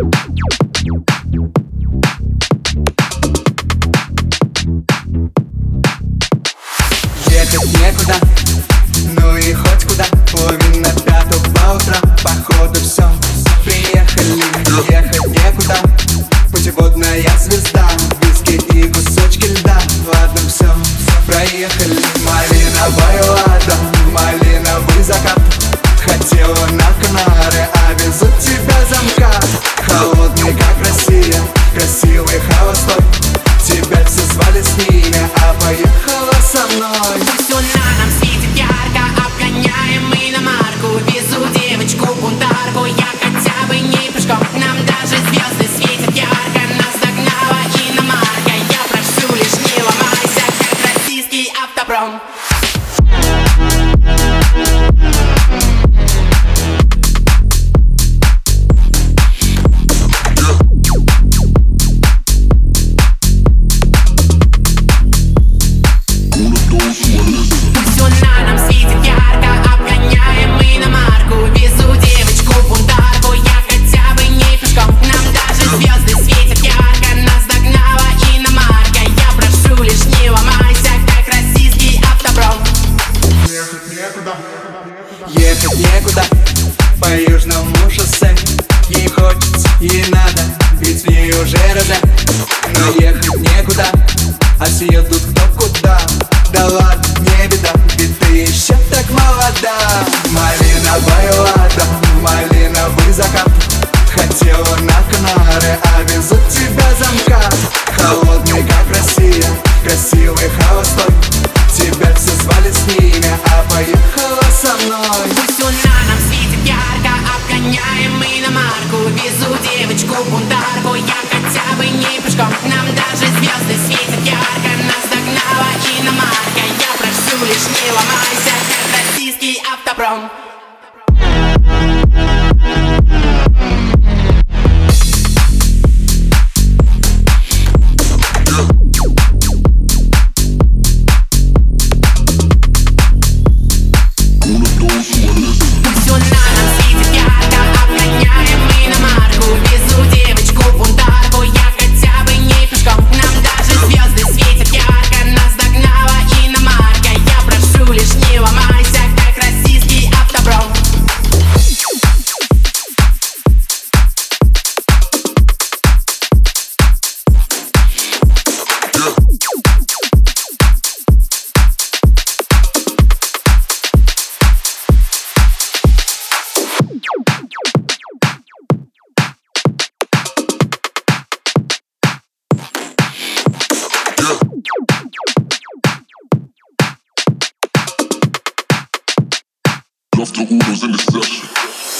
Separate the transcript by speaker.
Speaker 1: Ехать некуда, ну и хоть куда. Половина пятого по утрам, походу все. Приехали, ехать некуда. Путеводная звезда, виски и кусочки льда. Ладно, все, проехали. Малиновая лада, малиновый закат. Хотела на Канары, а везут тебя за МКАД. Холодный, как Россия, красивый, холостой. Тебя все звали с ними, а поехала со мной.
Speaker 2: Пусть луна нам светит ярко, обгоняем мы иномарку. Везу девочку бунтарку, я хотя бы не пешком. Нам даже звезды светят ярко, нас догнала иномарка. Я прошу, лишь не ломайся, как российский автопром.
Speaker 1: Ехать некуда по южному шоссе. Ей хочется, ей надо, ведь в ней уже розе. Но ехать некуда, а все едут кто куда. Да ладно, не беда, ведь ты еще так молода. Малиновая лада, малиновый закат. Хотела на Канары, а везут тебя за МКАД. Холодный, как Россия, красивый, холостой. Тебя все звали с ними, а поехала со мной.
Speaker 2: Пусть луна нам светит ярко, обгоняем мы иномарку. Везу девочку бунтарку, я хотя бы не пешком. Нам даже звезды светят ярко, нас догнала иномарка. Я прошу, лишь не ломайся, как российский автопром.
Speaker 3: After Udo's in the session.